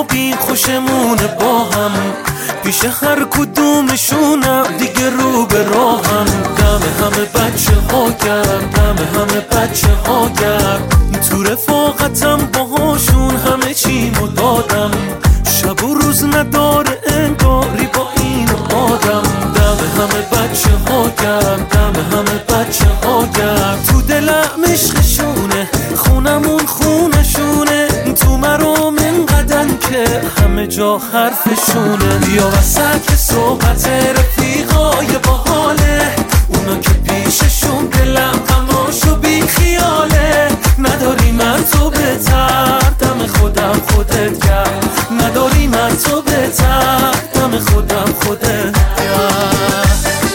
بخوابیم خوشمونه با هم، پیش هر کدومشونم دیگه رو به راهم. دم همه بچه ها گرم، دم همه بچه ها گرم، تو رفاقتم باهاشون همه چیمو دادم. شب و روز نداره انگاری با این آدم. دم همه بچه ها گرم، دم همه بچه ها گرم، تو دلم عشقشونه، خونمون خونشونه، تو مرام انقدن که همه جا حرفشونه. بیا وسط صحبت رفیقای باحاله، اونا که پیششون دلم غماشو بی خیاله. نداری من تو بهتر، دم خودم خودت گرم، نداری من تو بهتر، دم خودم خودت گرم.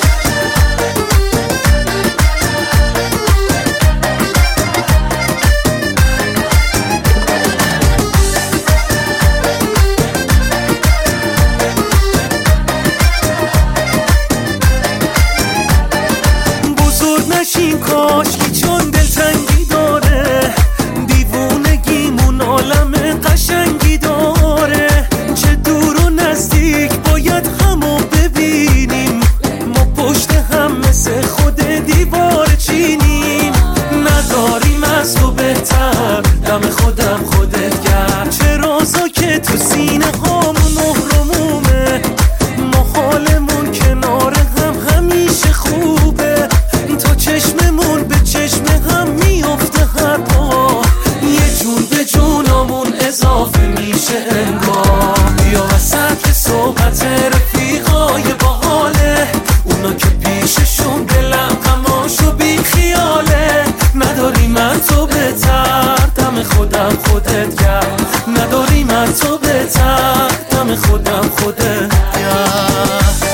نشیم کاشکی چون دلتنگی داره، دیوونگیمون عالم قشنگی داره. چه دور و نزدیک باید همو ببینیم، ما پشت هم مثل خود دیوار چینیم. نداریم از تو بهتر، دم خودم خودت گرم، چه رازا که تو سینه هامون مهرمومه. ما حالمون کنار هم همیشه خوبه، چشممون به چشم هم میفته هر بار، یه جون به جونمون اضافه میشه انگار. بیا وسط صحبت رفیقای باحاله، اونا که پیششون دلم غماشو بی خیاله. نداری من تو بهتر، دم خودم خودت گرم، نداری من تو بهتر، دم خودم خودت گرم.